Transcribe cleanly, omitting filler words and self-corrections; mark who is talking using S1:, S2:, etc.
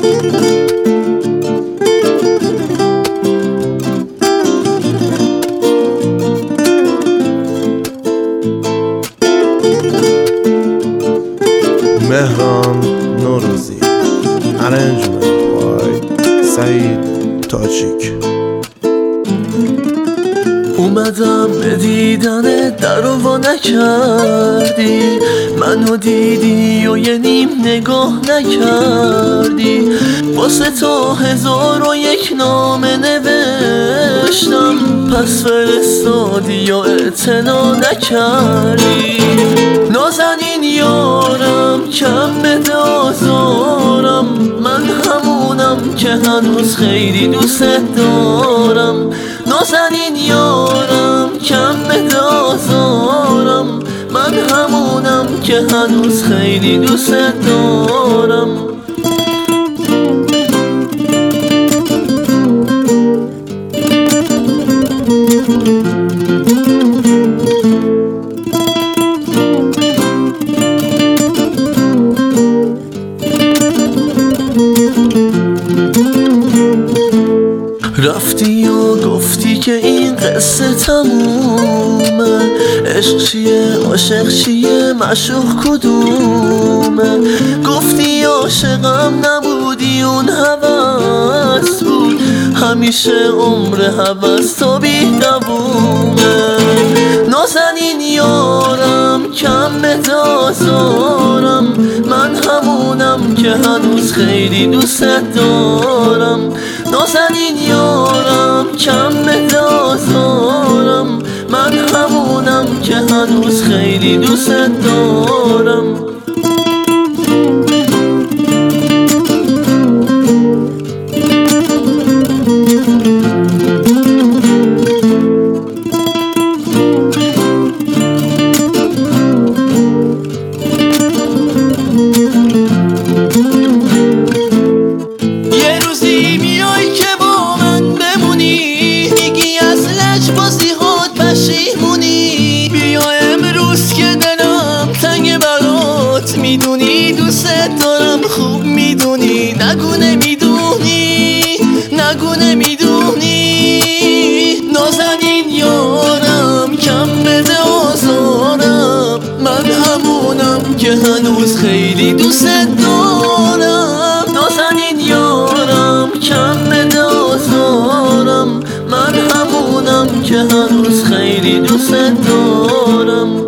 S1: مهران نوروزی، ارنجمنت بای سعید تاجیک.
S2: اومدم به دیدن در و نکردی، منو دیدی و یه نیم نگاه نکردی. واسه تو 1001 نامه نوشتم، پس فرستادی و اعتنا نکردی. نازنین یارم کم بده آزارم، من همونم که هنوز خیلی دوست دارم. نازنین یارم کم بده آزارم، من همونم که هنوز خیلی دوست دارم. رفتی و گفتی که این قصه تمومه، عشق چیه عاشق چیه معشوق کدومه. گفتی عاشقم نبودی اون هوس بود، همیشه عمر هوس تا بی دوومه. نازنین یارم کم بده آزارم، من همونم که هنوز خیلی دوست دارم. نازنین یارم کم بده آزارم، من همونم که هنوز خیلی دوست دارم. میدونی دوست دارم، خوب میدونی، نگو نمیدونی، نگو نمیدونی. نازنین یارم کم بده آزارم، من همونم که هنوز خیلی دوست دارم. نازنین یارم کم بده آزارم، من همونم که هنوز خیلی دوست دارم.